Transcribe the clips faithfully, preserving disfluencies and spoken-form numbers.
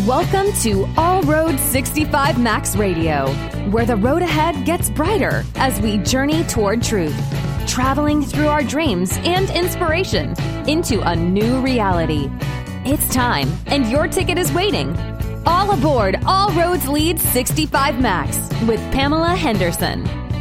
Welcome to All Road sixty-five Max Radio, where the road ahead gets brighter as we journey toward truth, traveling through our dreams and inspiration into a new reality. It's time, and your ticket is waiting. All aboard All Roads Lead sixty-five Max with Pamela Henderson.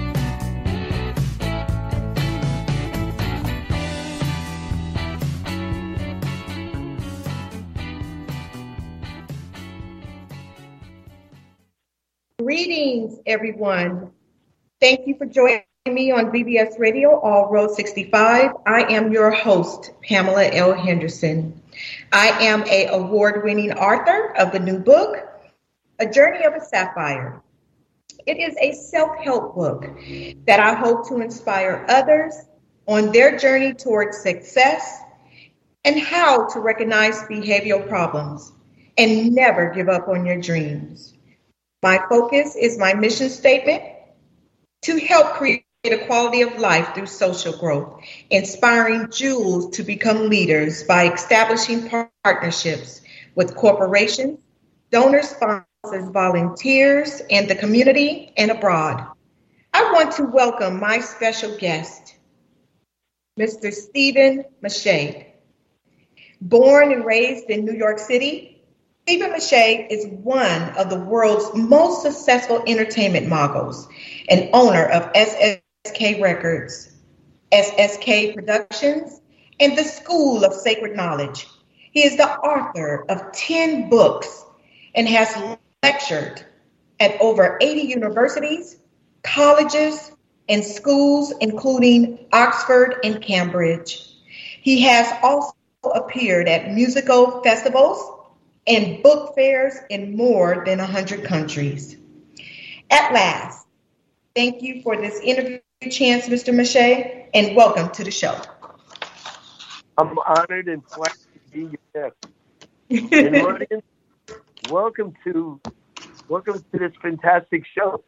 Greetings, everyone. Thank you for joining me on B B S Radio, All Road sixty-five. I am your host, Pamela L. Henderson. I am an award-winning author of the new book, A Journey of a Sapphire. It is a self-help book that I hope to inspire others on their journey towards success and how to recognize behavioral problems and never give up on your dreams. My focus is my mission statement to help create a quality of life through social growth, inspiring Jewels to become leaders by establishing partnerships with corporations, donors, sponsors, volunteers, and the community and abroad. I want to welcome my special guest, Mister Stephen Mache. Born and raised in New York City, Stephen Mache is one of the world's most successful entertainment moguls and owner of S S K Records, S S K Productions, and the School of Sacred Knowledge. He is the author of ten books and has lectured at over eighty universities, colleges, and schools, including Oxford and Cambridge. He has also appeared at musical festivals and book fairs in more than one hundred countries. At last, thank you for this interview chance, Mister Mache, and welcome to the show. I'm honored and flattered to be your guest. And audience, welcome to welcome to this fantastic show.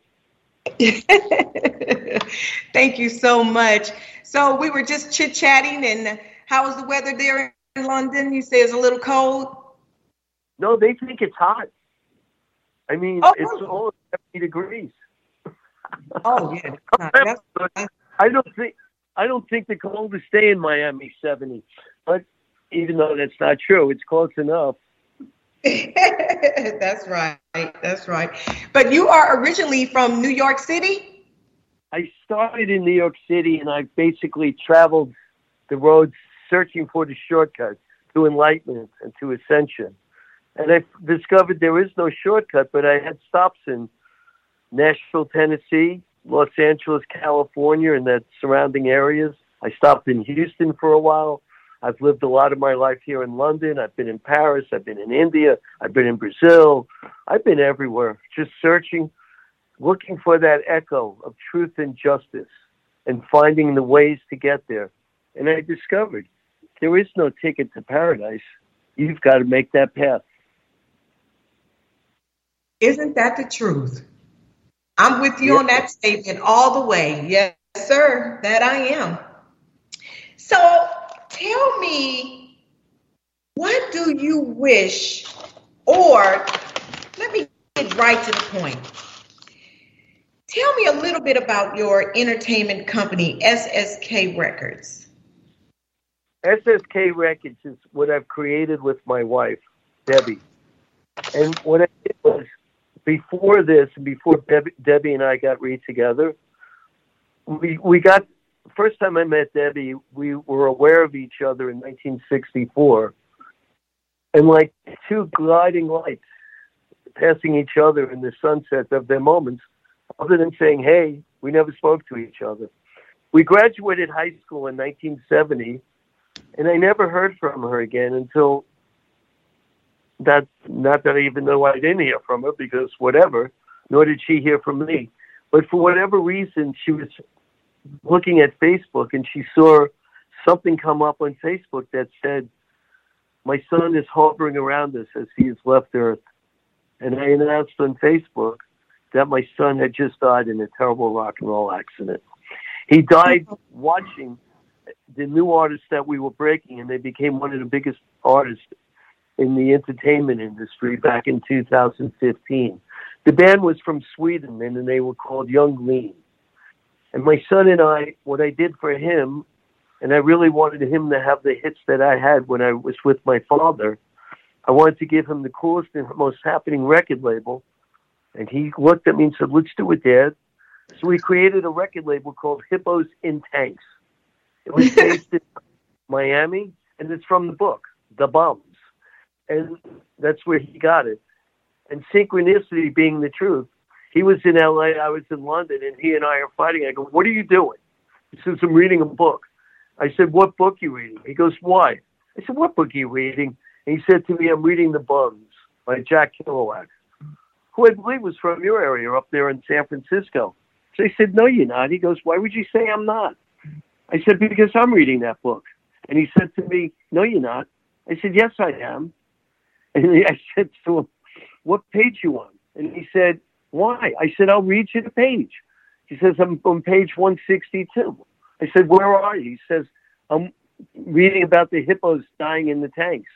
Thank you so much. So we were just chit-chatting, and how is the weather there in London? You say it's a little cold? No, they think it's hot. I mean, oh, it's all seventy degrees. Oh yeah. I don't think I don't think the coldest day in Miami seventy, but even though that's not true, it's close enough. That's right. That's right. But you are originally from New York City? I started in New York City, and I basically traveled the roads searching for the shortcut to enlightenment and to ascension. And I discovered there is no shortcut, but I had stops in Nashville, Tennessee, Los Angeles, California, and the surrounding areas. I stopped in Houston for a while. I've lived a lot of my life here in London. I've been in Paris. I've been in India. I've been in Brazil. I've been everywhere, just searching, looking for that echo of truth and justice and finding the ways to get there. And I discovered there is no ticket to paradise. You've got to make that path. Isn't that the truth? I'm with you yes. on that statement all the way. Yes, sir, that I am. So tell me, what do you wish, or let me get right to the point. Tell me a little bit about your entertainment company, S S K Records. S S K Records is what I've created with my wife, Debbie. And what I did was, before this, before Debbie, Debbie and I got re together, we we got, first time I met Debbie, we were aware of each other in nineteen sixty-four. And like two gliding lights passing each other in the sunset of their moments, other than saying, hey, we never spoke to each other. We graduated high school in nineteen seventy, and I never heard from her again until That, not that I even know I didn't hear from her, because whatever, nor did she hear from me. But for whatever reason, she was looking at Facebook, and she saw something come up on Facebook that said, my son is hovering around us as he has left Earth. And I announced on Facebook that my son had just died in a terrible rock and roll accident. He died watching the new artists that we were breaking, and they became one of the biggest artists in the entertainment industry back in two thousand fifteen. The band was from Sweden, and they were called Young Lean. And my son and I, what I did for him, and I really wanted him to have the hits that I had when I was with my father, I wanted to give him the coolest and most happening record label. And he looked at me and said, let's do it, Dad. So we created a record label called Hippos in Tanks. It was based in Miami, and it's from the book, The Bums. And that's where he got it. And synchronicity being the truth, he was in L A, I was in London, and he and I are fighting. I go, what are you doing? He says, I'm reading a book. I said, what book are you reading? He goes, why? I said, what book are you reading? And he said to me, I'm reading The Bums by Jack Kerouac, who I believe was from your area up there in San Francisco. So I said, no, you're not. He goes, why would you say I'm not? I said, because I'm reading that book. And he said to me, no, you're not. I said, yes, I am. And I said to him, what page you on? And he said, why? I said, I'll read you the page. He says, I'm on page one sixty-two. I said, where are you? He says, I'm reading about the hippos dying in the tanks.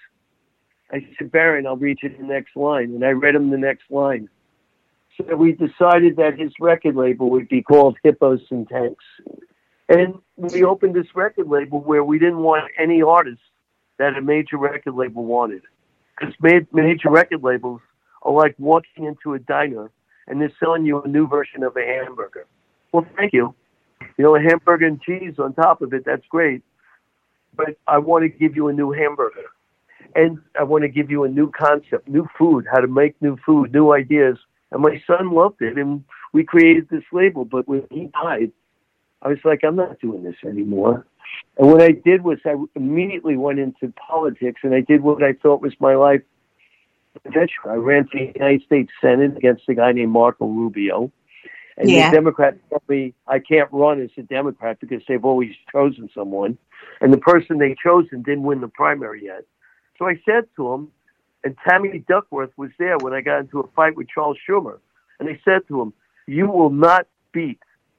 I said, Baron, I'll read you the next line. And I read him the next line. So we decided that his record label would be called Hippos in Tanks. And we opened this record label where we didn't want any artists that a major record label wanted. Because major record labels are like walking into a diner and they're selling you a new version of a hamburger. Well, thank you. You know, a hamburger and cheese on top of it, that's great. But I want to give you a new hamburger. And I want to give you a new concept, new food, how to make new food, new ideas. And my son loved it, and we created this label. But when he died, I was like, I'm not doing this anymore. And what I did was I immediately went into politics, and I did what I thought was my life adventure. I ran for the United States Senate against a guy named Marco Rubio. And yeah. the Democrats told me I can't run as a Democrat because they've always chosen someone. And the person they chosen didn't win the primary yet. So I said to him, and Tammy Duckworth was there when I got into a fight with Charles Schumer. And I said to him, you will not beat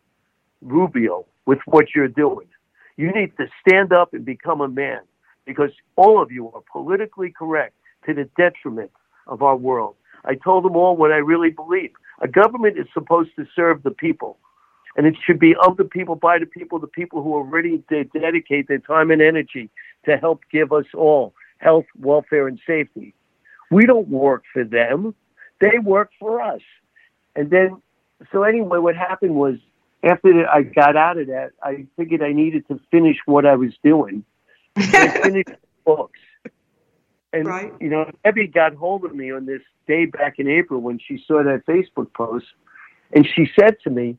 Rubio with what you're doing. You need to stand up and become a man, because all of you are politically correct to the detriment of our world. I told them all what I really believe. A government is supposed to serve the people, and it should be of the people, by the people, the people who are ready to dedicate their time and energy to help give us all health, welfare, and safety. We don't work for them. They work for us. And then, so anyway, what happened was, after I got out of that, I figured I needed to finish what I was doing. I finished books. And, right. you know, Debbie got hold of me on this day back in April when she saw that Facebook post. And she said to me,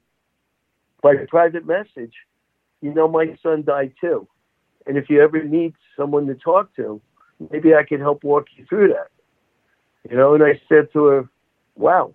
by private message, you know, my son died too. And if you ever need someone to talk to, maybe I can help walk you through that. You know, and I said to her, wow,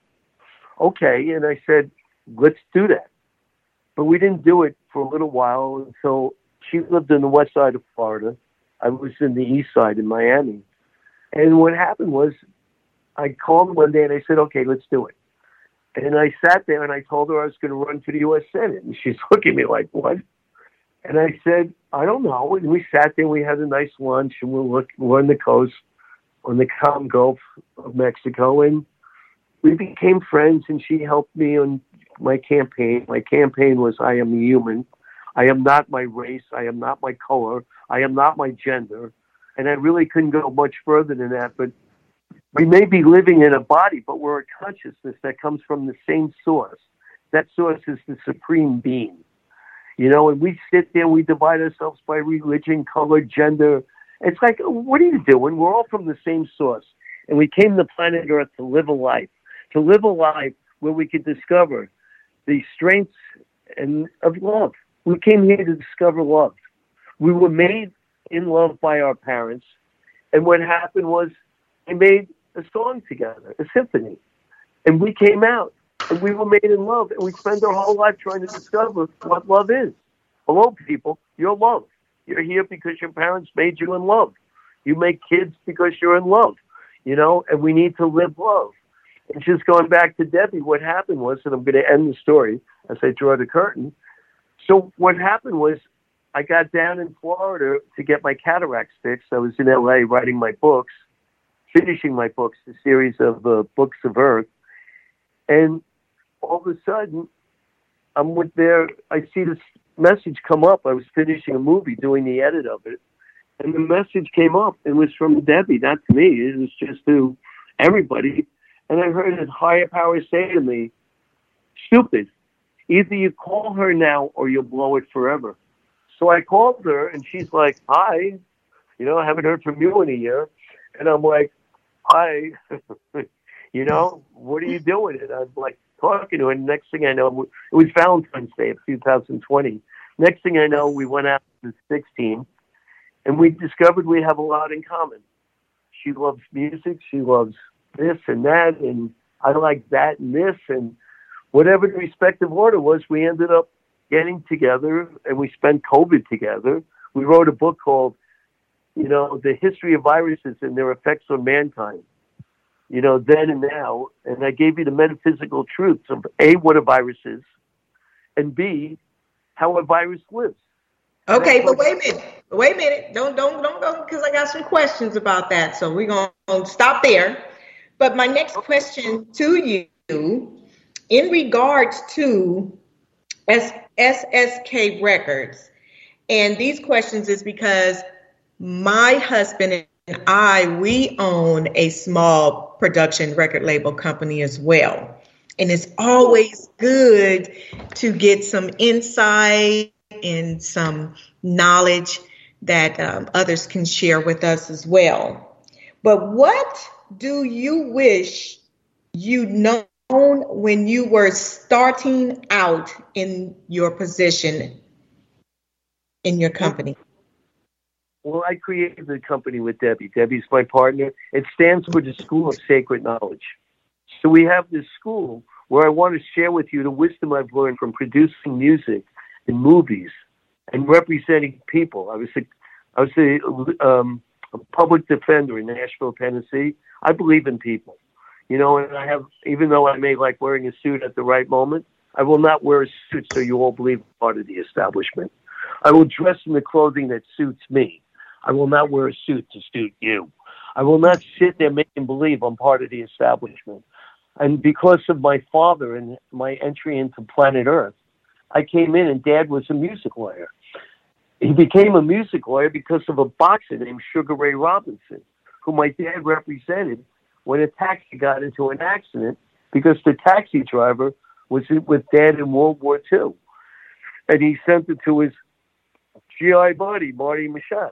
okay. And I said, let's do that. But we didn't do it for a little while until she lived in the west side of Florida. I was in the east side in Miami. And what happened was I called one day and I said, okay, let's do it. And I sat there and I told her I was going to run for the U S Senate. And she's looking at me like, what? And I said, I don't know. And we sat there, we had a nice lunch, and we're, look, we're on the coast, on the calm Gulf of Mexico. And we became friends, and she helped me on my campaign. My campaign was, I am a human. I am not my race. I am not my color. I am not my gender. And I really couldn't go much further than that. But we may be living in a body, but we're a consciousness that comes from the same source. That source is the supreme being. You know, and we sit there, we divide ourselves by religion, color, gender. It's like, what are you doing? We're all from the same source. And we came to planet Earth to live a life, to live a life where we could discover the strengths and of love. We came here to discover love. We were made in love by our parents. And what happened was they made a song together, a symphony. And we came out. And we were made in love, and we spend our whole life trying to discover what love is. Hello, people. You're love. You're here because your parents made you in love. You make kids because you're in love, you know, and we need to live love. And just going back to Debbie, what happened was, and I'm going to end the story as I draw the curtain. So what happened was I got down in Florida to get my cataracts fixed. I was in L A writing my books. finishing my books, a series of uh, Books of Earth. And all of a sudden, I'm with there, I see this message come up. I was finishing a movie, doing the edit of it. And the message came up. It was from Debbie, not to me. It was just to everybody. And I heard a higher power say to me, stupid, either you call her now or you'll blow it forever. So I called her, and she's like, hi. You know, I haven't heard from you in a year. And I'm like, hi. You know, what are you doing? And I'm like talking to her. And next thing I know, it was Valentine's Day of two thousand twenty. Next thing I know, we went out to sixteen, and we discovered we have a lot in common. She loves music. She loves this and that. And I like that and this. And whatever the respective order was, we ended up getting together, and we spent COVID together. We wrote a book called, you know, The History of Viruses and Their Effects on Mankind, you know, then and now. And I gave you the metaphysical truths of A, what a virus is, and B, how a virus lives. Okay, but wait a minute. Wait a minute. Don't don't don't go, because I got some questions about that. So we're gonna stop there. But my next question to you, in regards to S S K Records, and these questions is because my husband and I, we own a small production record label company as well. And it's always good to get some insight and some knowledge that um, others can share with us as well. But what do you wish you'd known when you were starting out in your position in your company? Well, I created the company with Debbie. Debbie's my partner. It stands for the School of Sacred Knowledge. So we have this school where I want to share with you the wisdom I've learned from producing music in movies and representing people. I was a, I was a, um, a public defender in Nashville, Tennessee. I believe in people, you know, and I have, even though I may like wearing a suit at the right moment, I will not wear a suit so you all believe I'm part of the establishment. I will dress in the clothing that suits me. I will not wear a suit to suit you. I will not sit there making believe I'm part of the establishment. And because of my father and my entry into planet Earth, I came in and Dad was a music lawyer. He became a music lawyer because of a boxer named Sugar Ray Robinson, who my dad represented when a taxi got into an accident because the taxi driver was with Dad in World War Two. And he sent it to his G I buddy, Marty Machat.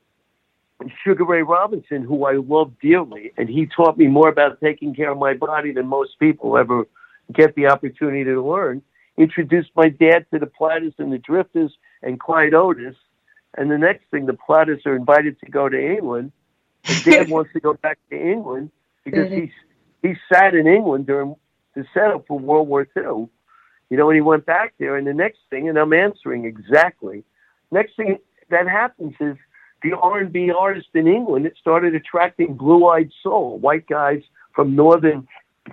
And Sugar Ray Robinson, who I love dearly, and he taught me more about taking care of my body than most people ever get the opportunity to learn, introduced my dad to the Platters and the Drifters and Clyde Otis. And the next thing, the Platters are invited to go to England. And Dad wants to go back to England because mm-hmm. he, he sat in England during the setup for World War Two. You know, and he went back there. And the next thing, and I'm answering exactly, next thing that happens is the R and B artist in England, it started attracting blue-eyed soul, white guys from northern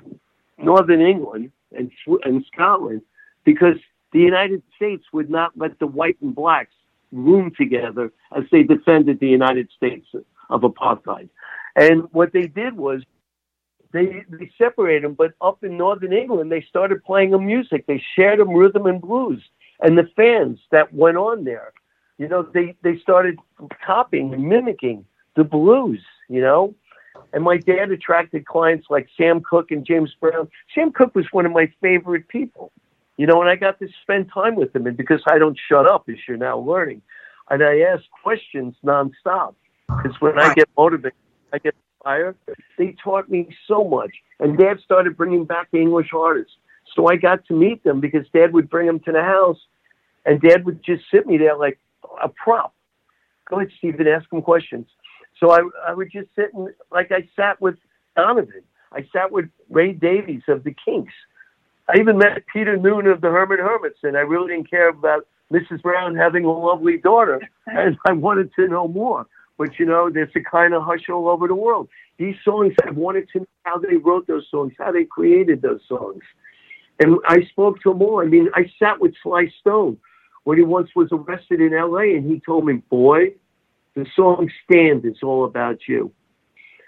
northern England and and Scotland, because the United States would not let the white and blacks room together as they defended the United States of apartheid. And what they did was they they separated them, but up in northern England, they started playing them music. They shared them rhythm and blues. And the fans that went on there, you know, they, they started copying and mimicking the blues, you know. And my dad attracted clients like Sam Cooke and James Brown. Sam Cooke was one of my favorite people, you know, and I got to spend time with him. And because I don't shut up, as you're now learning, and I ask questions nonstop, because when I get motivated, I get inspired. They taught me so much. And Dad started bringing back the English artists. So I got to meet them because Dad would bring them to the house, and Dad would just sit me there like a prop. Go ahead, Stephen, ask him questions. So I, I would just sit and, like I sat with Donovan. I sat with Ray Davies of the Kinks. I even met Peter Noonan of the Herman Hermits, and I really didn't care about Missus Brown having a lovely daughter, and I wanted to know more. But, you know, there's a kind of hush all over the world. These songs, I wanted to know how they wrote those songs, how they created those songs. And I spoke to them all. I mean, I sat with Sly Stone when he once was arrested in L A, and he told me, boy, the song Stand is all about you.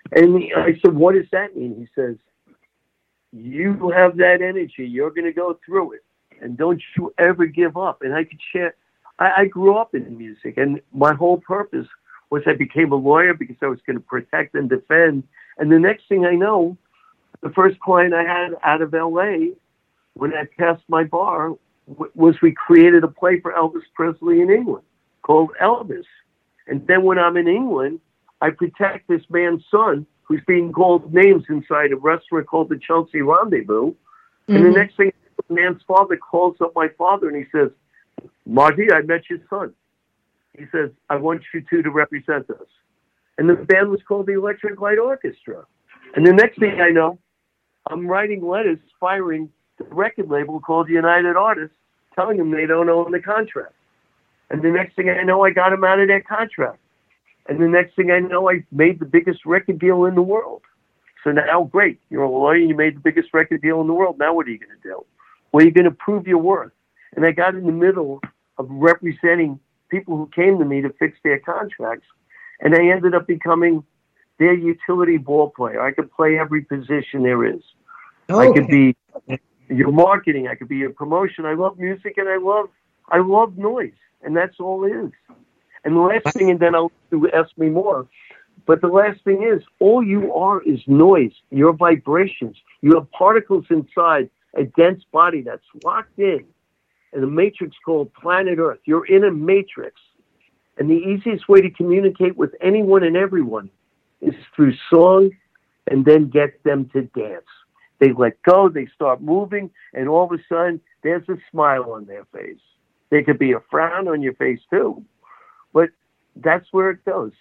And he, I said, what does that mean? He says, you have that energy. You're going to go through it. And don't you ever give up. And I could share. I, I grew up in music, and my whole purpose was I became a lawyer because I was going to protect and defend. And the next thing I know, the first client I had out of L A when I passed my bar w- was we created a play for Elvis Presley in England called Elvis. And then when I'm in England, I protect this man's son who's being called names inside a restaurant called the Chelsea Rendezvous. Mm-hmm. And the next thing, the man's father calls up my father and he says, Marty, I met your son. He says, I want you two to represent us. And the band was called the Electric Light Orchestra. And the next thing I know, I'm writing letters firing the record label called United Artists, telling them they don't own the contract. And the next thing I know, I got them out of their contract. And the next thing I know, I made the biggest record deal in the world. So now, great, you're a lawyer, you made the biggest record deal in the world. Now what are you going to do? Well, you're going to prove your worth. And I got in the middle of representing people who came to me to fix their contracts. And I ended up becoming their utility ball player. I could play every position there is. Okay. I could be your marketing. I could be your promotion. I love music and I love, I love noise. And that's all it is. And the last thing, and then I'll ask me more, but the last thing is, all you are is noise, your vibrations. You have particles inside a dense body that's locked in, in a matrix called planet Earth. You're in a matrix. And the easiest way to communicate with anyone and everyone is through song and then get them to dance. They let go, they start moving, and all of a sudden, there's a smile on their face. There could be a frown on your face, too. But that's where it goes.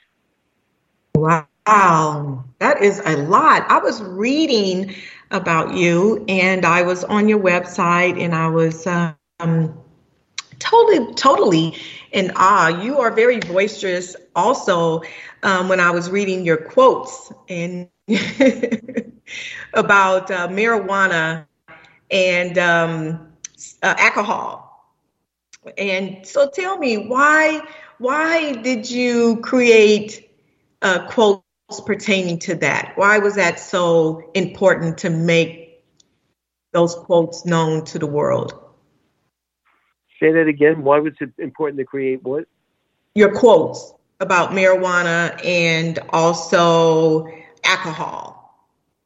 Wow, that is a lot. I was reading about you, and I was on your website, and I was um, totally, totally in awe. You are very boisterous also um, when I was reading your quotes and about uh, marijuana and um, uh, alcohol. And so tell me, why... Why did you create uh, quotes pertaining to that? Why was that so important to make those quotes known to the world? Say that again. Why was it important to create what? Your quotes about marijuana and also alcohol.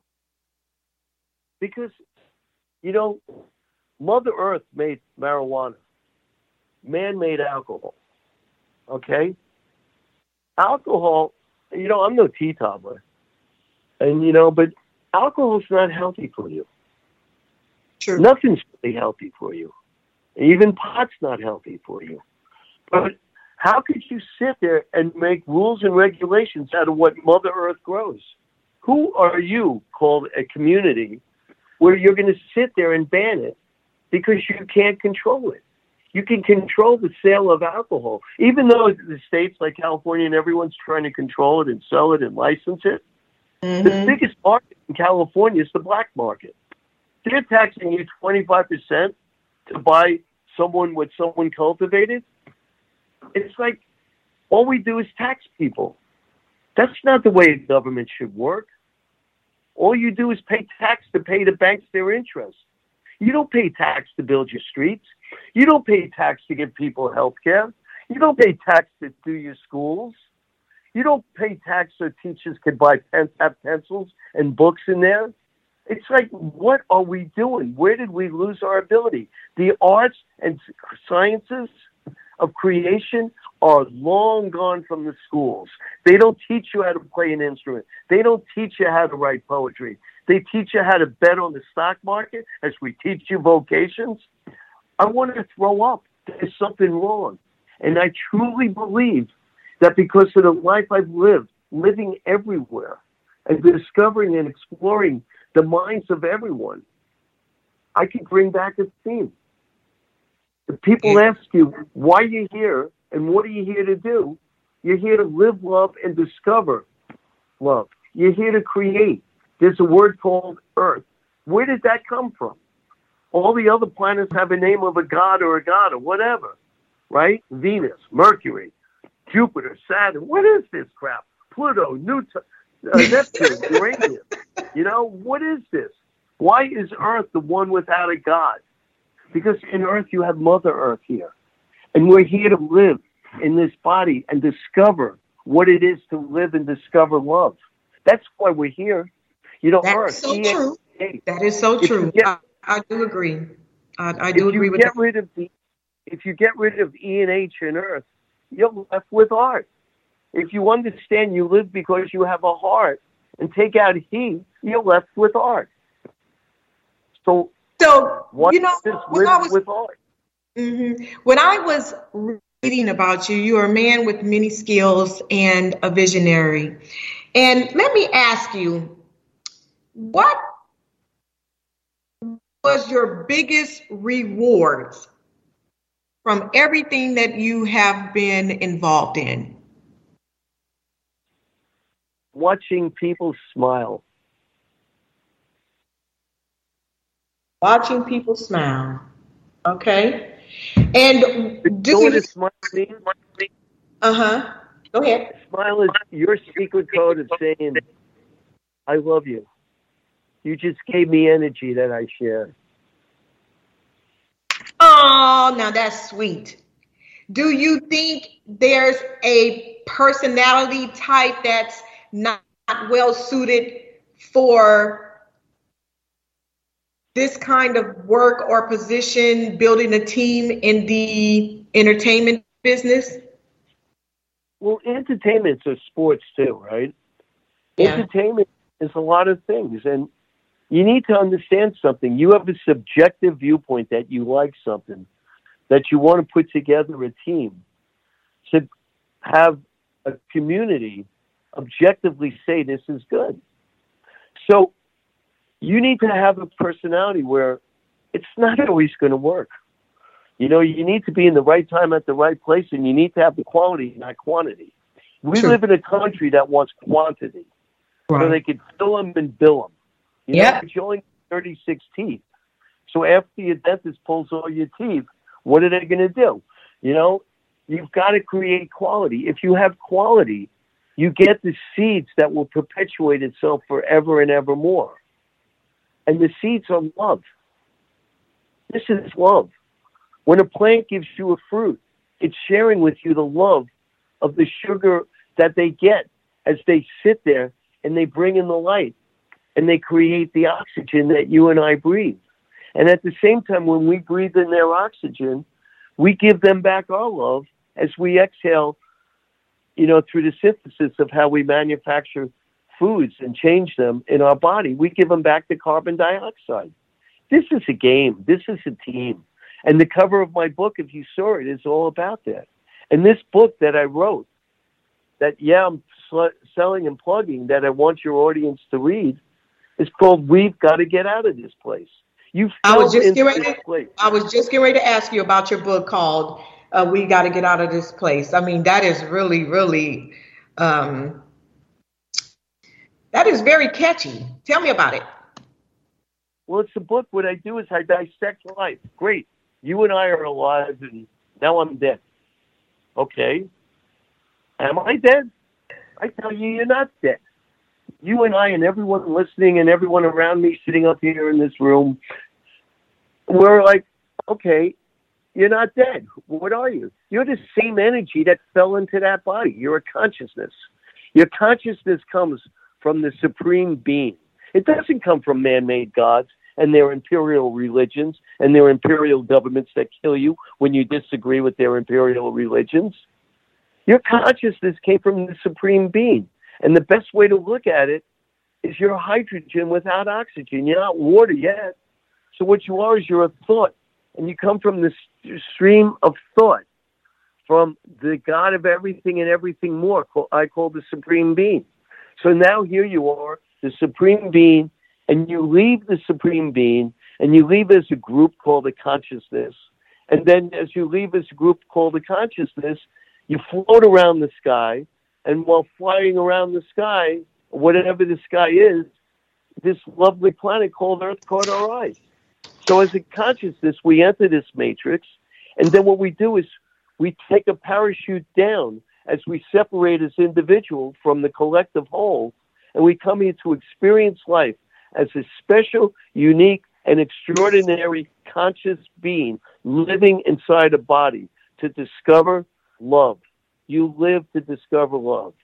Because, you know, Mother Earth made marijuana. Man made alcohol. Okay? Alcohol, you know, I'm no teetotaler. And, you know, but alcohol's not healthy for you. Sure. Nothing's really healthy for you. Even pot's not healthy for you. But how could you sit there and make rules and regulations out of what Mother Earth grows? Who are you, called a community, where you're going to sit there and ban it because you can't control it? You can control the sale of alcohol. Even though the states like California and everyone's trying to control it and sell it and license it, mm-hmm. the biggest market in California is the black market. They're taxing you twenty-five percent to buy someone what someone cultivated. It's like all we do is tax people. That's not the way government should work. All you do is pay tax to pay the banks their interest. You don't pay tax to build your streets. You don't pay tax to give people health care. You don't pay tax to do your schools. You don't pay tax so teachers can buy pens, have pencils and books in there. It's like, what are we doing? Where did we lose our ability? The arts and sciences of creation are long gone from the schools. They don't teach you how to play an instrument. They don't teach you how to write poetry. They teach you how to bet on the stock market as we teach you vocations. I want to throw up. There's something wrong. And I truly believe that because of the life I've lived, living everywhere, and discovering and exploring the minds of everyone, I can bring back a theme. If people ask you, why are you here and what are you here to do? You're here to live, love, and discover love. You're here to create. There's a word called Earth. Where did that come from? All the other planets have a name of a god or a god or whatever, right? Venus, Mercury, Jupiter, Saturn. What is this crap? Pluto, Newton. uh, Neptune, Uranus. You know, what is this? Why is Earth the one without a God? Because in Earth you have Mother Earth here. And we're here to live in this body and discover what it is to live and discover love. That's why we're here. You know, That's Earth. so E N A, true. That is so true. Get, I, I do agree. I, I do agree with get that. Rid of the, if you get rid of E and H in Earth, you're left with art. If you understand you live because you have a heart and take out he, you're left with art. So, so what you know, is when live I was, with art? Mm-hmm. When I was reading about you, you are a man with many skills and a visionary. And let me ask you, what was your biggest rewards from everything that you have been involved in? Watching people smile. Watching people smile. Okay. And do you you... Smile means? Uh-huh. Go ahead. Smile is your secret code of saying, I love you. You just gave me energy that I share. Oh, now that's sweet. Do you think there's a personality type that's not well suited for this kind of work or position, building a team in the entertainment business? Well, entertainment's a sports too, right? Yeah. Entertainment is a lot of things, and you need to understand something. You have a subjective viewpoint that you like something, that you want to put together a team to have a community objectively say this is good. So you need to have a personality where it's not always going to work. You know, you need to be in the right time at the right place, and you need to have the quality, not quantity. We True. live in a country that wants quantity, right. So they can fill them and bill them. You yeah. know, but you only have thirty-six teeth. So after your dentist pulls all your teeth, what are they going to do? You know, you've got to create quality. If you have quality, you get the seeds that will perpetuate itself forever and ever more. And the seeds are love. This is love. When a plant gives you a fruit, it's sharing with you the love of the sugar that they get as they sit there and they bring in the light and they create the oxygen that you and I breathe. And at the same time, when we breathe in their oxygen, we give them back our love as we exhale, you know, through the synthesis of how we manufacture foods and change them in our body. We give them back the carbon dioxide. This is a game. This is a team. And the cover of my book, if you saw it, is all about that. And this book that I wrote, that, yeah, I'm sl- selling and plugging, that I want your audience to read, is called We've Got to Get Out of This Place. You I was just getting ready to, I was just getting ready to ask you about your book called uh, We Got to Get Out of This Place. I mean, that is really, really, um, that is very catchy. Tell me about it. Well, it's a book. What I do is I dissect life. Great. You and I are alive, and now I'm dead. Okay. Am I dead? I tell you, you're not dead. You and I and everyone listening and everyone around me sitting up here in this room, we're like, okay, you're not dead. What are you? You're the same energy that fell into that body. You're a consciousness. Your consciousness comes from the supreme being. It doesn't come from man-made gods and their imperial religions and their imperial governments that kill you when you disagree with their imperial religions. Your consciousness came from the supreme being. And the best way to look at it is you're hydrogen without oxygen. You're not water yet. So what you are is you're a thought. And you come from this stream of thought, from the God of everything and everything more, I call the supreme being. So now here you are, the supreme being, and you leave the supreme being, and you leave as a group called the consciousness. And then as you leave as a group called the consciousness, you float around the sky. And while flying around the sky, whatever the sky is, this lovely planet called Earth caught our eyes. So as a consciousness, we enter this matrix, and then what we do is we take a parachute down as we separate as individuals from the collective whole, And we come here to experience life as a special, unique, and extraordinary conscious being living inside a body to discover love. You live to discover love.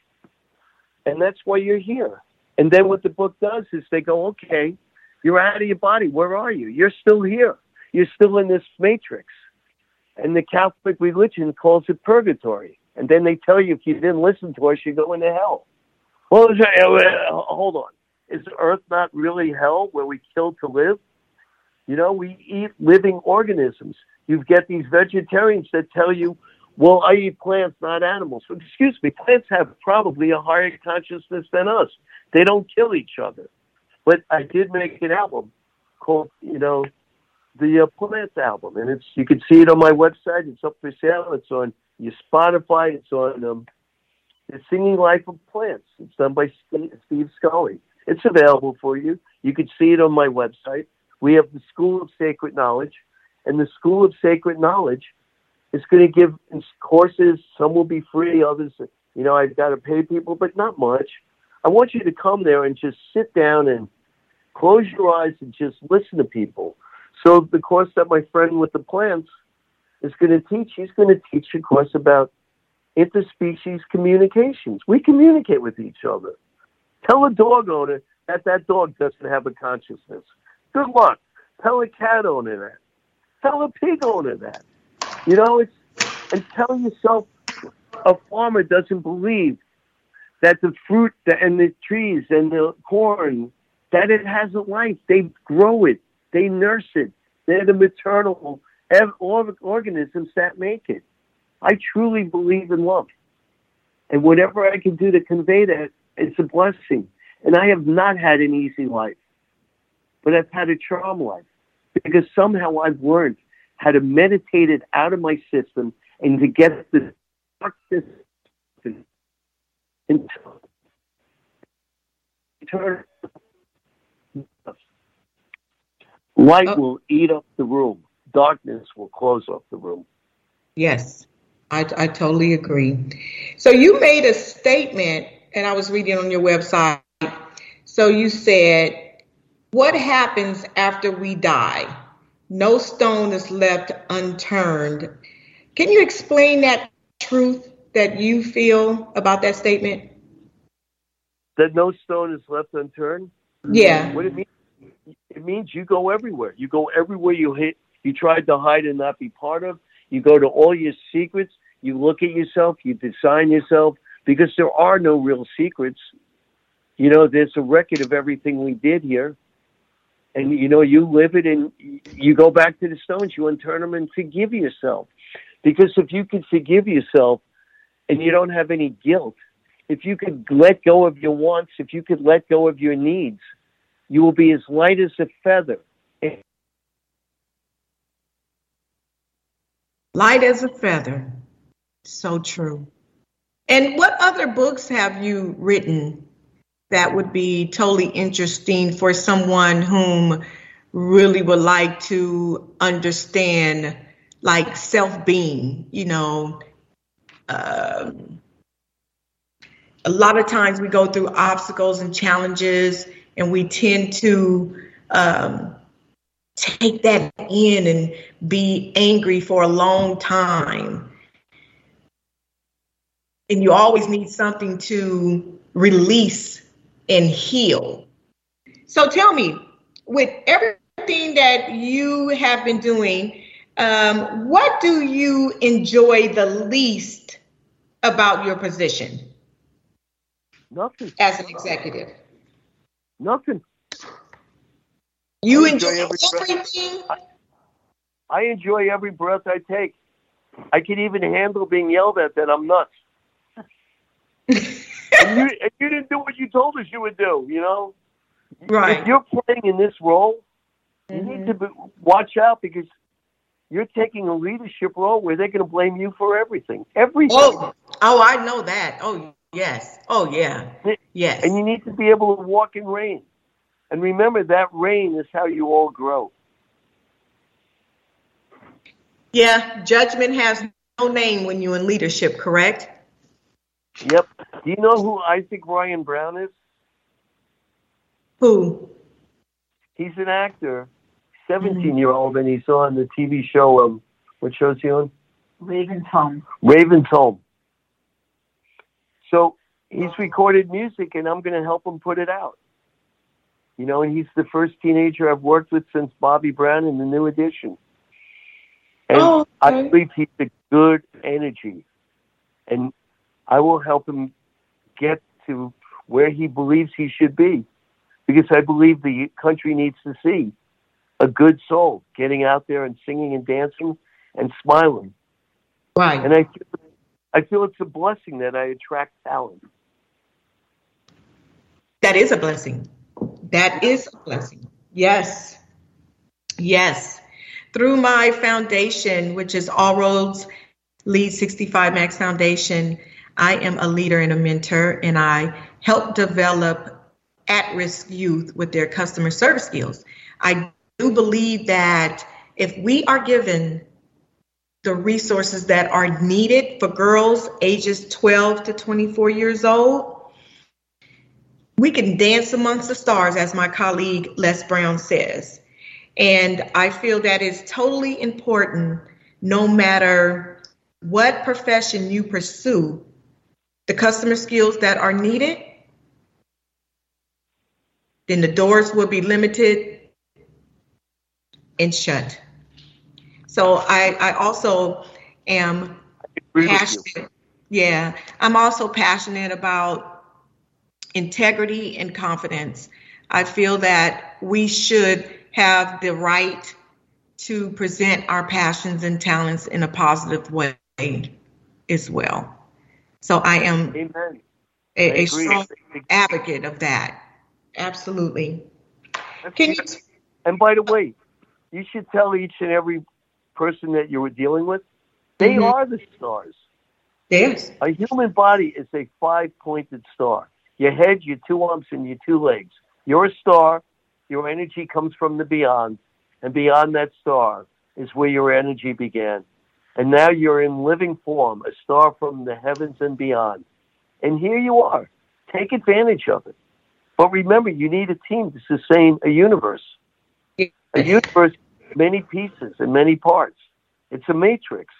And that's why you're here. And then what the book does is they go, okay, you're out of your body. Where are you? You're still here. You're still in this matrix. And the Catholic religion calls it purgatory. And then they tell you if you didn't listen to us, you're going to hell. Well, hold on. Is Earth not really hell where we kill to live? You know, we eat living organisms. You get these vegetarians that tell you, well, I eat plants, not animals. So, excuse me, plants have probably a higher consciousness than us. They don't kill each other. But I did make an album called, you know, the uh, Plants album. And it's you can see it on my website. It's up for sale. It's on your Spotify. It's on um, The Singing Life of Plants. It's done by Steve, Steve Scully. It's available for you. You can see it on my website. We have the School of Sacred Knowledge. And the School of Sacred Knowledge is going to give courses. Some will be free. Others, you know, I've got to pay people, but not much. I want you to come there and just sit down and close your eyes and just listen to people. So the course that my friend with the plants is going to teach, he's going to teach a course about interspecies communications. We communicate with each other. Tell a dog owner that that dog doesn't have a consciousness. Good luck. Tell a cat owner that. Tell a pig owner that. You know, it's, and tell yourself a farmer doesn't believe that the fruit and the trees and the corn, that it has a life. They grow it. They nurse it. They're the maternal organisms that make it. I truly believe in love. And whatever I can do to convey that, it's a blessing. And I have not had an easy life, but I've had a charm life because somehow I've learned how to meditate it out of my system and to get the darkness into turn. Light oh. will eat up the room. Darkness will close off the room. Yes, I, I totally agree. So you made a statement, and I was reading on your website. So you said, what happens after we die? No stone is left unturned. Can you explain that truth that you feel about that statement? That no stone is left unturned? Yeah. What it means? It means you go everywhere. You go everywhere you hit. You tried to hide and not be part of. You go to all your secrets. You look at yourself. You design yourself because there are no real secrets. You know, there's a record of everything we did here. And, you know, you live it and you go back to the stones. You unturn them and forgive yourself. Because if you could forgive yourself and you don't have any guilt, if you could let go of your wants, if you could let go of your needs, you will be as light as a feather. Light as a feather. So true. And what other books have you written that would be totally interesting for someone whom really would like to understand, like self-being, you know? Um, a lot of times we go through obstacles and challenges, and we tend to um, take that in and be angry for a long time. And you always need something to release and heal. So tell me, with everything that you have been doing, um, what do you enjoy the least about your position? Nothing. As an executive? Nothing. You I enjoy, enjoy everything? I, I enjoy every breath I take. I can even handle being yelled at that I'm nuts. and, you, and you didn't do what you told us you would do, you know? Right. If you're playing in this role, mm-hmm. you need to be, watch out because you're taking a leadership role where they're going to blame you for everything. Everything. Oh, oh, I know that. Oh, yes. Oh, yeah. Yes. And you need to be able to walk in rain. And remember, that rain is how you all grow. Yeah, judgment has no name when you're in leadership, correct? Yep. Do you know who Isaac Ryan Brown is? Who? He's an actor, seventeen-year-old, mm-hmm. and he's on the T V show. Um, what show is he on? Raven's Home. Raven's Home. So he's recorded music, and I'm going to help him put it out. You know, and he's the first teenager I've worked with since Bobby Brown in the New Edition. And oh, okay. I believe he's a good energy. And I will help him get to where he believes he should be. Because I believe the country needs to see a good soul getting out there and singing and dancing and smiling. Right. And I feel, I feel it's a blessing that I attract talent. That is a blessing. That is a blessing. Yes. Yes. Through my foundation, which is All Roads Lead sixty-five Max Foundation, I am a leader and a mentor, and I help develop at-risk youth with their customer service skills. I do believe that if we are given the resources that are needed for girls ages twelve to twenty-four years old, we can dance amongst the stars, as my colleague Les Brown says. And I feel that is totally important, no matter what profession you pursue, the customer skills that are needed, then the doors will be limited and shut. So I, I also am passionate. Yeah, I'm also passionate about integrity and confidence. I feel that we should have the right to present our passions and talents in a positive way as well. So I am Amen. a, I a strong advocate of that. Absolutely. Can you... And by the way, you should tell each and every person that you were dealing with, they mm-hmm. are the stars. Yes. A human body is a five-pointed star. Your head, your two arms, and your two legs. You're a star. Your energy comes from the beyond. And beyond that star is where your energy began. And now you're in living form, a star from the heavens and beyond. And here you are. Take advantage of it. But remember, you need a team to sustain a universe. A universe, many pieces and many parts. It's a matrix.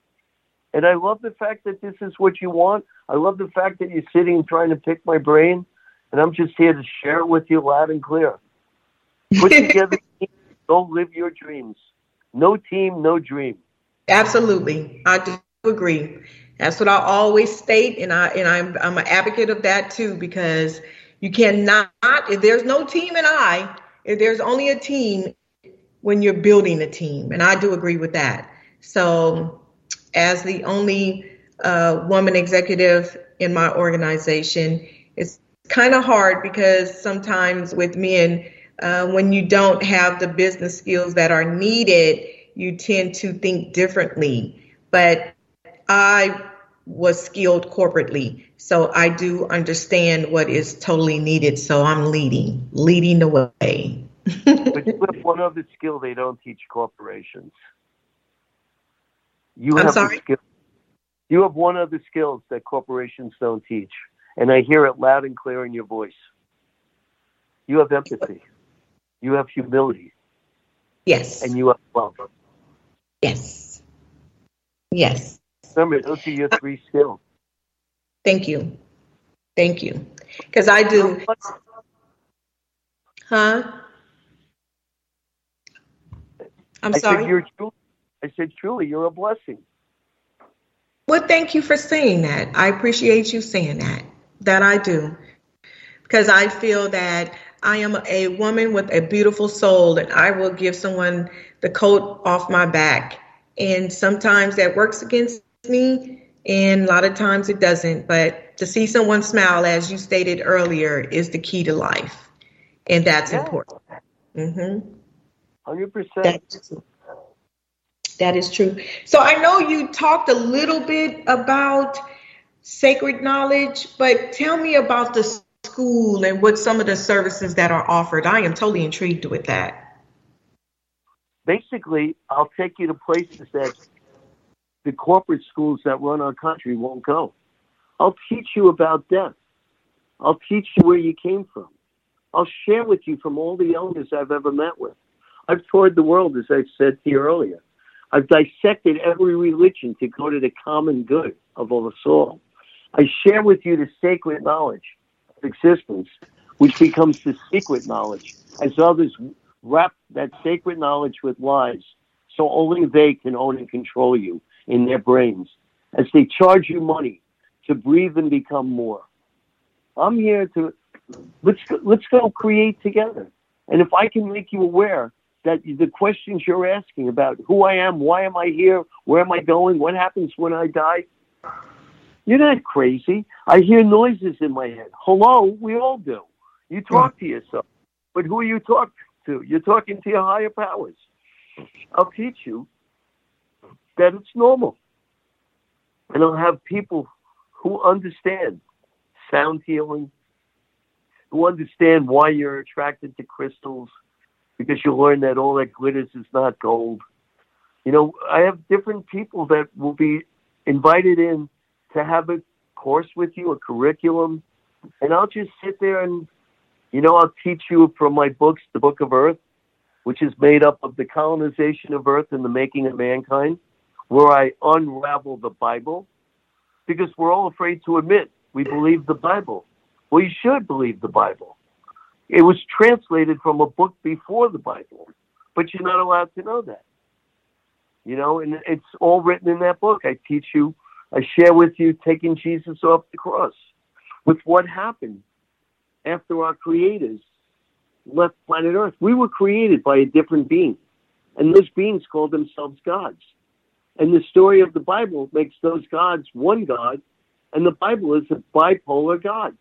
And I love the fact that this is what you want. I love the fact that you're sitting trying to pick my brain, and I'm just here to share it with you loud and clear. Put together, go live your dreams. No team, no dream. Absolutely, I do agree. That's what I always state, and I and I'm I'm an advocate of that too, because you cannot. If there's no team and I, if there's only a team when you're building a team, and I do agree with that. So, as the only uh, woman executive in my organization, it's kind of hard because sometimes with men, uh, when you don't have the business skills that are needed, you tend to think differently. But I was skilled corporately, so I do understand what is totally needed. So I'm leading, leading the way. But you have one other skill they don't teach corporations. You I'm have sorry? The skill. You have one other skill that corporations don't teach, and I hear it loud and clear in your voice. You have empathy. You have humility. Yes. And you have love. Yes. Yes. Remember, those are your three skills. Thank you. Thank you. Because I do. Huh? I'm I sorry. Said you're truly, I said, truly, you're a blessing. Well, thank you for saying that. I appreciate you saying that. That I do. Because I feel that I am a woman with a beautiful soul, and I will give someone the coat off my back. And sometimes that works against me, and a lot of times it doesn't. But to see someone smile, as you stated earlier, is the key to life. And that's yeah. important. Mm-hmm. one hundred percent. That's, that is true. So I know you talked a little bit about Sacred Knowledge, but tell me about the school and what some of the services that are offered. I am totally intrigued with that. Basically, I'll take you to places that the corporate schools that run our country won't go. I'll teach you about death. I'll teach you where you came from. I'll share with you from all the elders I've ever met with. I've toured the world, as I said to you earlier. I've dissected every religion to go to the common good of all us all. I share with you the sacred knowledge of existence, which becomes the secret knowledge, as others wrap that sacred knowledge with lies, so only they can own and control you in their brains, as they charge you money to breathe and become more. I'm here to, let's go, let's go create together. And if I can make you aware that the questions you're asking about who I am, why am I here, where am I going, what happens when I die, you're not crazy. I hear noises in my head. Hello, we all do. You talk to yourself. But who are you talking to? You're talking to your higher powers. I'll teach you that it's normal. And I'll have people who understand sound healing, who understand why you're attracted to crystals, because you learn that all that glitters is not gold. You know, I have different people that will be invited in to have a course with you, a curriculum, and I'll just sit there and, you know, I'll teach you from my books, the Book of Earth, which is made up of the colonization of Earth and the making of mankind, where I unravel the Bible, because we're all afraid to admit we believe the Bible. Well, you should believe the Bible. It was translated from a book before the Bible, but you're not allowed to know that. You know, and it's all written in that book. I teach you, I share with you taking Jesus off the cross, with what happened after our creators left planet Earth. We were created by a different being, and those beings called themselves gods. And the story of the Bible makes those gods one God, and the Bible is a bipolar God.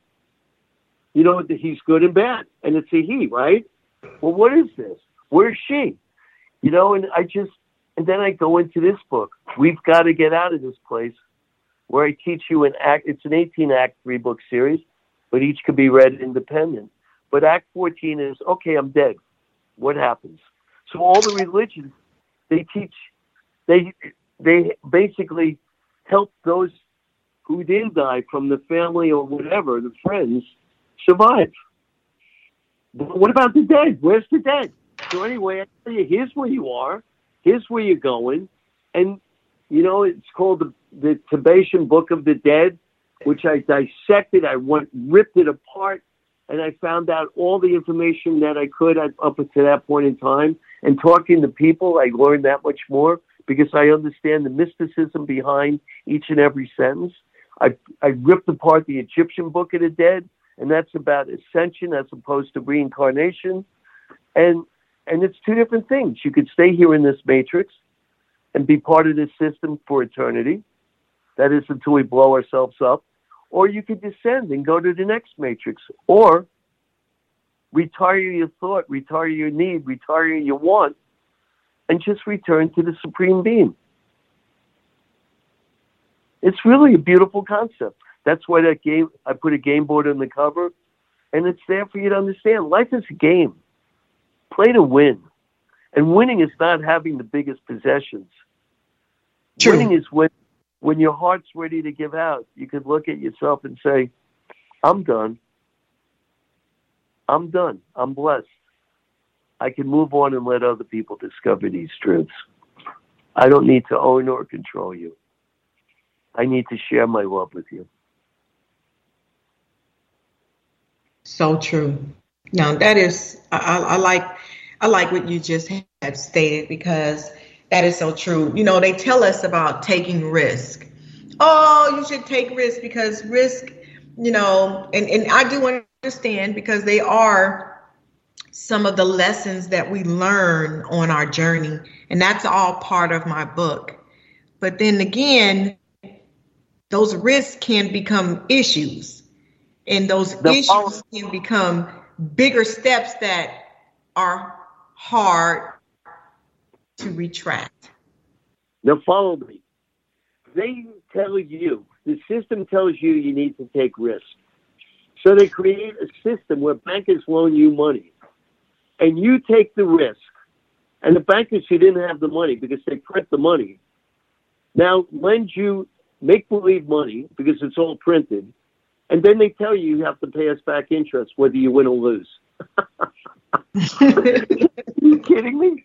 You know, he's good and bad, and it's a he, right? Well, what is this? Where's she? You know, and I just, and then I go into this book. We've got to get out of this place, where I teach you an act. It's an eighteen-act three-book series, but each could be read independent. But Act fourteen is, okay, I'm dead. What happens? So all the religions, they teach, they they basically help those who didn't die from the family or whatever, the friends, survive. But what about the dead? Where's the dead? So anyway, I tell you, here's where you are. Here's where you're going. And, you know, it's called the, the Tibetan Book of the Dead, which I dissected. I went, ripped it apart, and I found out all the information that I could up to that point in time. And talking to people, I learned that much more, because I understand the mysticism behind each and every sentence. I, I ripped apart the Egyptian Book of the Dead, and that's about ascension as opposed to reincarnation. And and it's two different things. You could stay here in this matrix and be part of this system for eternity. That is, until we blow ourselves up. Or you could descend and go to the next matrix. Or retire your thought, retire your need, retire your want, and just return to the Supreme Being. It's really a beautiful concept. That's why that game, I put a game board on the cover, and it's there for you to understand. Life is a game. Play to win. And winning is not having the biggest possessions. True. Winning is when, when your heart's ready to give out. You could look at yourself and say, I'm done. I'm done. I'm blessed. I can move on and let other people discover these truths. I don't need to own or control you. I need to share my love with you. So true. Now that is, I, I like, I like what you just have stated, because that is so true. You know, they tell us about taking risk. Oh, you should take risk because risk, you know, and, and I do understand, because they are some of the lessons that we learn on our journey. And that's all part of my book. But then again, those risks can become issues, and those the issues follow- can become bigger steps that are hard to retract. Now follow me. They tell you, the system tells you you need to take risks. So they create a system where bankers loan you money, and you take the risk. And the bankers who didn't have the money, because they print the money, now lend you make-believe money, because it's all printed, and then they tell you you have to pay us back interest whether you win or lose. Are you kidding me?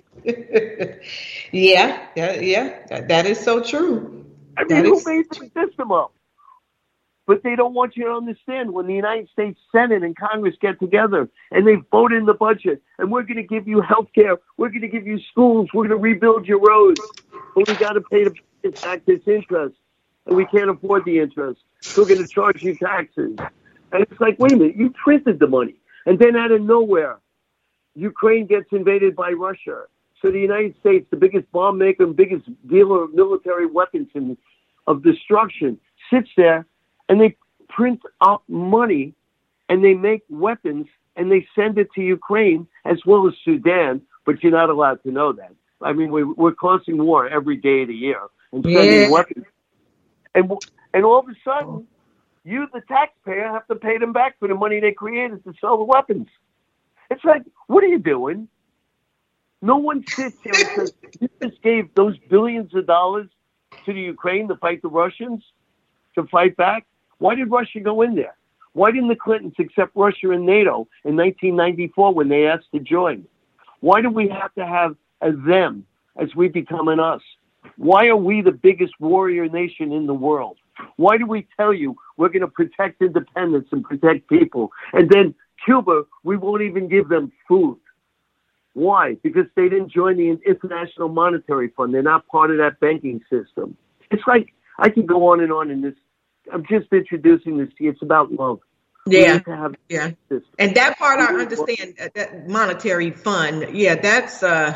yeah, that, yeah, that, that is so true. I mean, that who is... made the system up? But they don't want you to understand when the United States Senate and Congress get together and they vote in the budget and we're going to give you health care, we're going to give you schools, we're going to rebuild your roads, but we got to pay the back this interest and we can't afford the interest. So we're going to charge you taxes. And it's like, wait a minute, you printed the money. And then out of nowhere, Ukraine gets invaded by Russia. So the United States, the biggest bomb maker and biggest dealer of military weapons and of destruction, sits there and they print up money and they make weapons and they send it to Ukraine as well as Sudan, but you're not allowed to know that. I mean, we, we're causing war every day of the year and sending yeah. weapons. And, and all of a sudden, you, the taxpayer, have to pay them back for the money they created to sell the weapons. It's like, what are you doing? No one sits here and says, you just gave those billions of dollars to the Ukraine to fight the Russians, to fight back. Why did Russia go in there? Why didn't the Clintons accept Russia in NATO in nineteen ninety-four when they asked to join? Why do we have to have a them as we become an us? Why are we the biggest warrior nation in the world? Why do we tell you we're going to protect independence and protect people? And then Cuba, we won't even give them food. Why? Because they didn't join the International Monetary Fund. They're not part of that banking system. It's like, I can go on and on in this. I'm just introducing this to you. It's about love. Yeah, yeah. And that part I understand, uh, that monetary fund. Yeah, that's uh,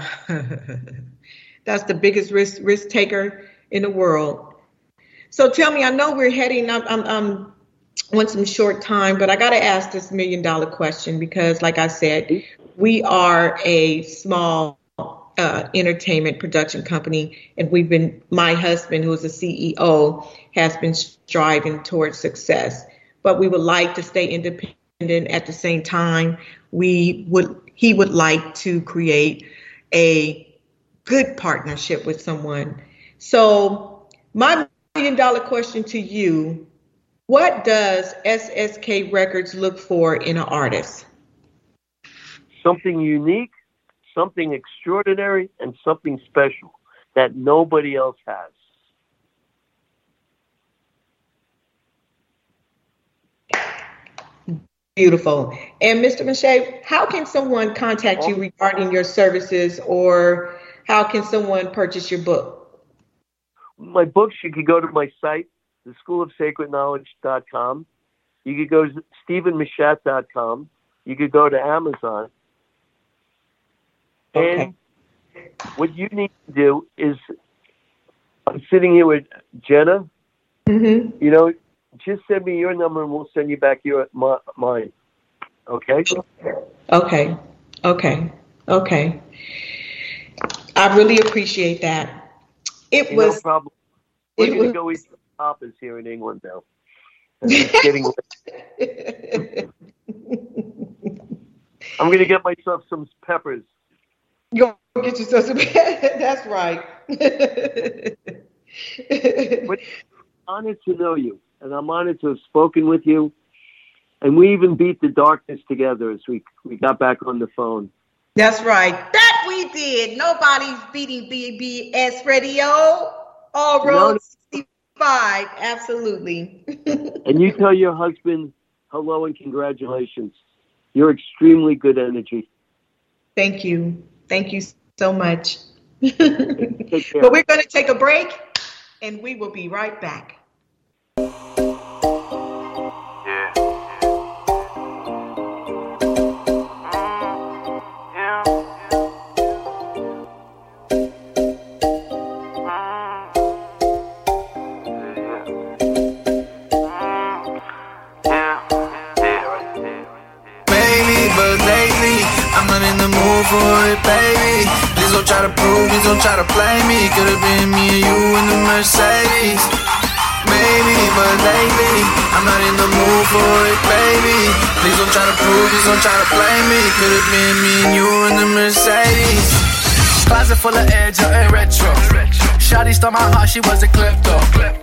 that's the biggest risk risk taker in the world. So tell me, I know we're heading up. I'm, I'm on some short time, but I got to ask this million dollar question because, like I said, we are a small uh, entertainment production company, and we've been. My husband, who is a C E O, has been striving towards success. But we would like to stay independent at the same time. We would, he would like to create a good partnership with someone. So my million dollar question to you, what does S S K Records look for in an artist? Something unique, something extraordinary, and something special that nobody else has. Beautiful. And Mister Mache, how can someone contact you regarding your services, or how can someone purchase your book? My books, you could go to my site, the school of sacred knowledge dot com. You could go to stephen machat dot com. You could go to Amazon. Okay. And what you need to do is, I'm sitting here with Jenna. Mm-hmm. You know, just send me your number and we'll send you back your my, mine. Okay? Okay. Okay. Okay. I really appreciate that. It no was. No problem. We're going to go eat some tapas here in England now. It's getting I'm going to get myself some peppers. You're going to get yourself some peppers. That's right. But I'm honored to know you. And I'm honored to have spoken with you. And we even beat the darkness together as we, we got back on the phone. That's right. That we did. Nobody's beating B B S Radio. All Road sixty-five. Absolutely. And you tell your husband hello and congratulations. You're extremely good energy. Thank you. Thank you so much. But we're going to take a break, and we will be right back. For it, baby. Please don't try to prove, please don't try to play me. Could've been me and you in the Mercedes. Maybe, but lately I'm not in the mood for it, baby. Please don't try to prove, please don't try to play me. Could've been me and you in the Mercedes. Closet full of air, and retro. Shawty stole my heart, she was a klepto. Way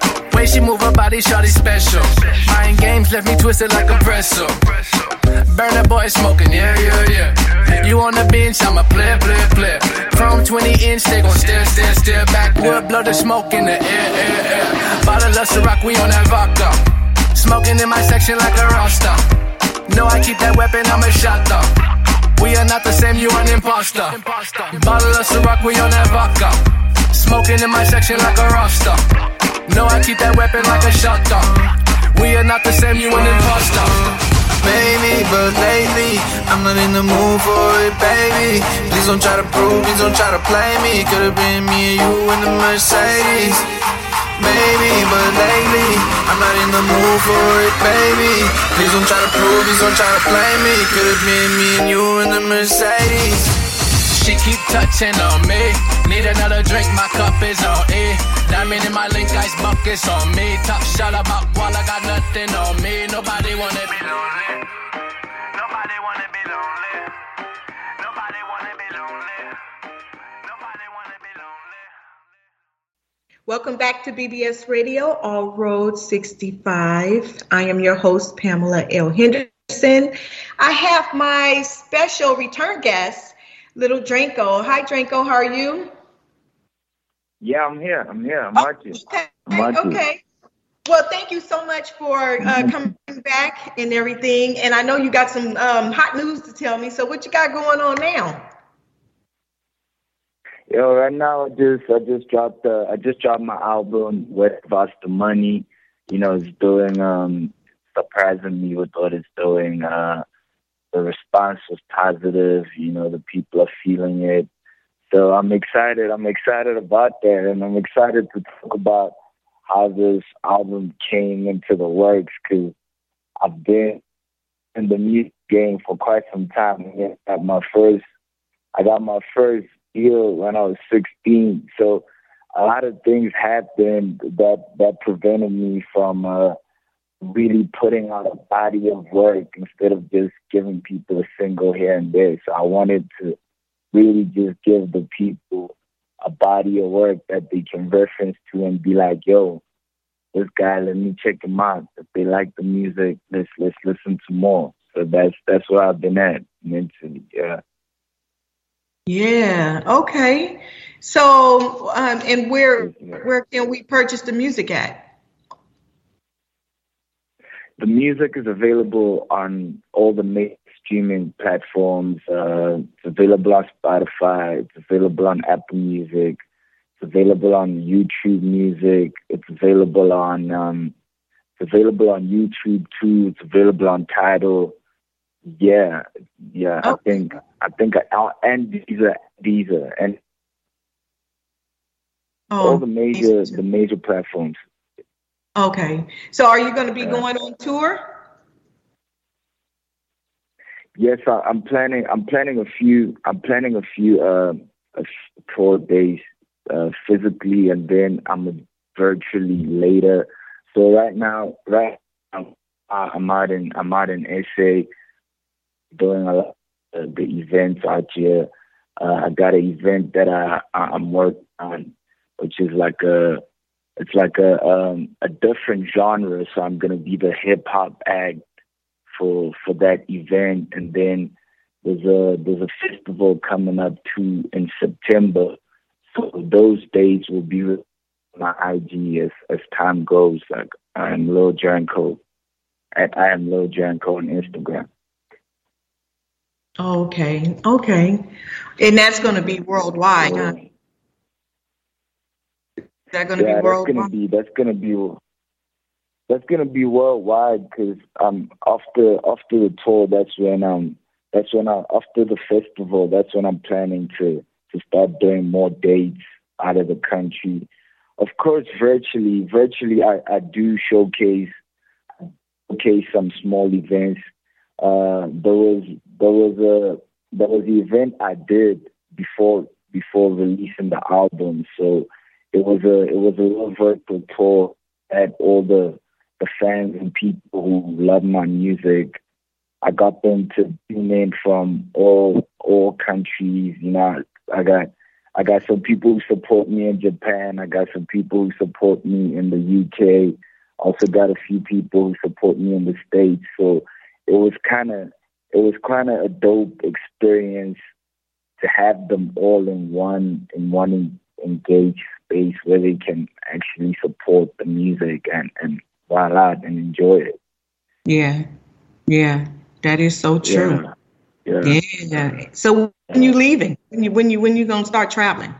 she move her body, shawty special. Mind games left me twisted like a pretzel. Burner boy smoking, yeah, yeah, yeah. You on the bench, I'ma play, play, play. Chrome twenty inch, they gon' stare, stare, stare. Backwood, blow the smoke in the air, air, air. Bottle of Ciroc, we on that vodka. Smoking in my section like a roster. No, I keep that weapon, I'm a shot though. We are not the same, you an imposter. Bottle of Ciroc, we on that vodka. Smoking in my section like a roster. No, I keep that weapon like a shot though. We are not the same, you an imposter. Maybe, but lately I'm not in the mood for it, baby. Please don't try to prove, please don't try to play me. Could've been me and you in the Mercedes. Maybe, but lately I'm not in the mood for it, baby. Please don't try to prove, please don't try to play me. Could've been me and you in the Mercedes. She keep touching on me. Need another drink, my cup is on E. Diamond in my link, ice buckets on me. Top shot about while I got nothing on me. Nobody wanna be lonely. Nobody wanna be lonely. Nobody wanna be lonely. Nobody wanna be lonely. Welcome back to B B S Radio, All Road sixty-five. I am your host, Pamela L. Henderson. I have my special return guest, Little Dranko. Hi, Dranko. How are you? Yeah, I'm here. I'm here. I'm oh, watching. Okay. I'm watching. Okay. Well, thank you so much for uh, coming back and everything. And I know you got some um, hot news to tell me. So what you got going on now? Yo, right now I just I just dropped uh, I just dropped my album Where Lost the Money. You know, it's doing um surprising me with what it's doing. Uh, the response was positive. You know, the people are feeling it. So I'm excited. I'm excited about that, and I'm excited to talk about how this album came into the works, because I've been in the music game for quite some time. I got my first, I got my first deal when I was sixteen. So a lot of things happened that that prevented me from uh, really putting out a body of work instead of just giving people a single here and there. So I wanted to really just give the people a body of work that they can reference to and be like, yo, this guy, let me check him out. If they like the music, let's let's listen to more. So that's that's where I've been at mentally, yeah. Yeah, okay. So um and where where can we purchase the music at? The music is available on all the major streaming platforms. Uh, it's available on Spotify. It's available on Apple Music. It's available on YouTube Music. It's available on um, it's available on YouTube too. It's available on Tidal. Yeah, yeah. Oh. I think I think I, and Deezer, Deezer, and oh, all the major the major platforms. Okay. So are you going to be going on tour? Yes, I, I'm planning. I'm planning a few. I'm planning a few uh, a tour days uh, physically, and then I'm virtually later. So right now, right now, I'm out in I'm out in S A doing a lot of the events out here. Uh, I got an event that I I'm working on, which is like a it's like a um, a different genre. So I'm gonna be the hip hop act for for that event, and then there's a there's a festival coming up too in September. So those days will be on my I G as as time goes. Like I am Lil Dranko, and I am Lil Dranko on Instagram. Okay, okay, and that's going to be worldwide, huh? Is that going to yeah, be worldwide? That's gonna be that's gonna be that's gonna be worldwide, because um after after the tour, that's when um that's when I after the festival, that's when I'm planning to to start doing more dates out of the country. Of course, virtually, virtually, I, I do showcase showcase some small events. Uh, there was there was a there was the event I did before before releasing the album. So it was a it was a real virtual tour at all the the fans and people who love my music. I got them to tune in from all all countries. You know, I got I got some people who support me in Japan. I got some people who support me in the U K. Also got a few people who support me in the States. So it was kind of it was kind of a dope experience to have them all in one in one engaged space where they can actually support the music and and voila and enjoy it. Yeah, yeah, that is so true. Yeah, yeah. yeah. So when you leaving? When you when you when you gonna start traveling?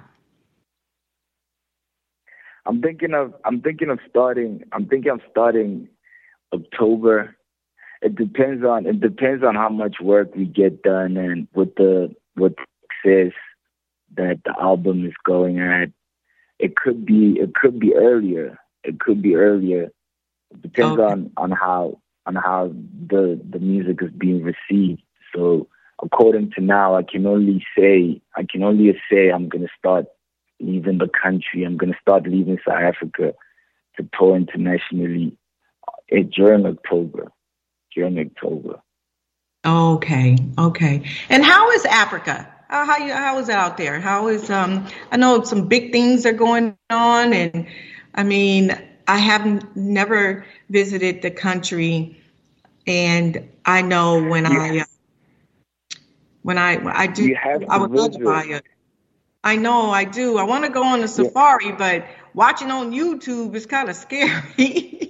I'm thinking of I'm thinking of starting I'm thinking of starting October. It depends on it depends on how much work we get done and with the with the success that the album is going at. It could be it could be earlier. It could be earlier. It depends okay. on, on how on how the the music is being received. So according to now, I can only say I can only say I'm gonna start leaving the country. I'm gonna start leaving South Africa to tour internationally during October. During October. Okay, okay. And how is Africa? Uh, how you how is it out there? How is um? I know some big things are going on, and I mean, I haven't never visited the country, and I know when yeah. I uh, when I I do you have I would love to buy it. I know I do. I want to go on a safari, yeah. but watching on YouTube is kind of scary.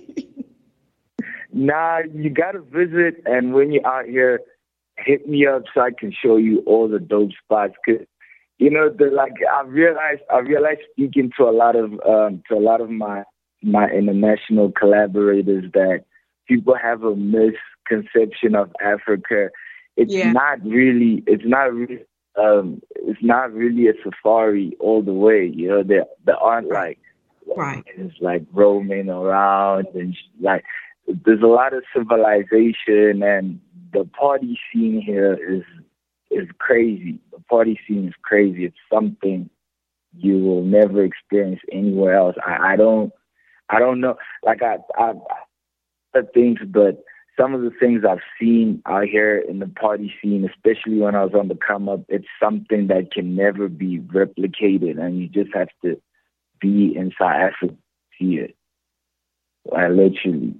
Nah, you gotta visit, and when you're out here, hit me up so I can show you all the dope spots. Cause you know, the like I realized, I realized speaking to a lot of um, to a lot of my my international collaborators that people have a misconception of Africa. It's yeah. not really. It's not really. Um, it's not really a safari all the way. You know, there there aren't like right. It's like roaming around and like. There's a lot of civilization, and the party scene here is is crazy. The party scene is crazy. It's something you will never experience anywhere else. I, I don't, I don't know. Like I, I, I things, but some of the things I've seen out here in the party scene, especially when I was on the come up, it's something that can never be replicated, and you just have to be in South Africa to see it. I literally.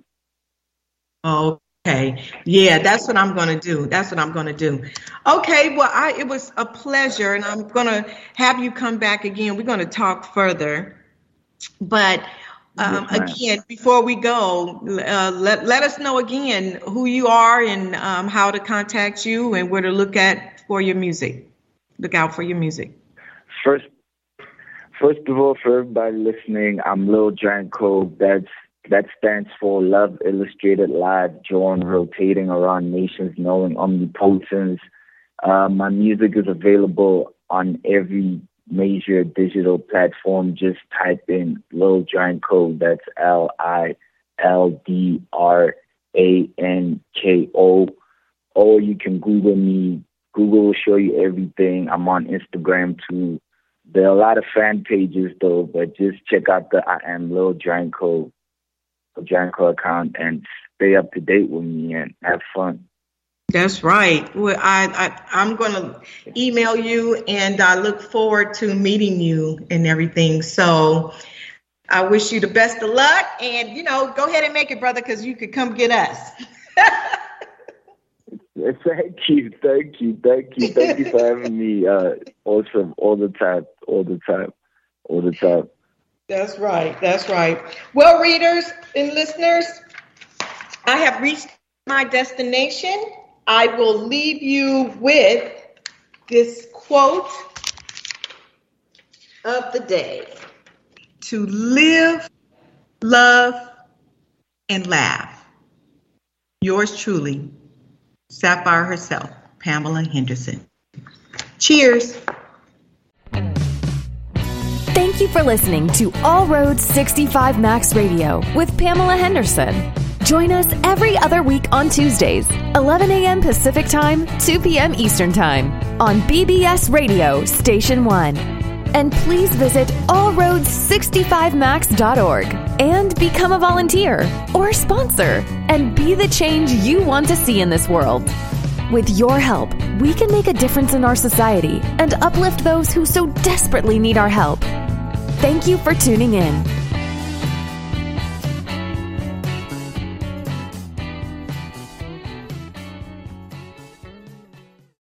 Okay. Yeah, that's what I'm going to do. That's what I'm going to do. Okay. Well, I, it was a pleasure, and I'm going to have you come back again. We're going to talk further. But um, yes, again, before we go, uh, let, let us know again who you are and um, how to contact you and where to look at for your music. Look out for your music. First, first of all, for everybody listening, I'm Lil Dranko. That's That stands for Love Illustrated Live, drawn, rotating around nations, knowing omnipotence. Uh, my music is available on every major digital platform. Just type in Lil Dranko. That's L I L D R A N K O. Or you can Google me. Google will show you everything. I'm on Instagram too. There are a lot of fan pages though, but just check out the I Am Lil Dranko. Dranko account and stay up to date with me and have fun. That's right. Well, I, I I'm going to email you, and I look forward to meeting you and everything. So I wish you the best of luck, and you know, go ahead and make it, brother, because you could come get us. Thank you, thank you, thank you, thank you for having me. Uh, awesome, all the time, all the time, all the time. That's right. That's right. Well, readers and listeners, I have reached my destination. I will leave you with this quote of the day. To live, love, and laugh. Yours truly, Sapphire herself, Pamela Henderson. Cheers. Thank you for listening to All Roads sixty-five Max Radio with Pamela Henderson. Join us every other week on Tuesdays, eleven a.m. Pacific Time, two p.m. Eastern Time on B B S Radio Station one. And please visit all roads sixty-five max dot org and become a volunteer or sponsor and be the change you want to see in this world. With your help, we can make a difference in our society and uplift those who so desperately need our help. Thank you for tuning in.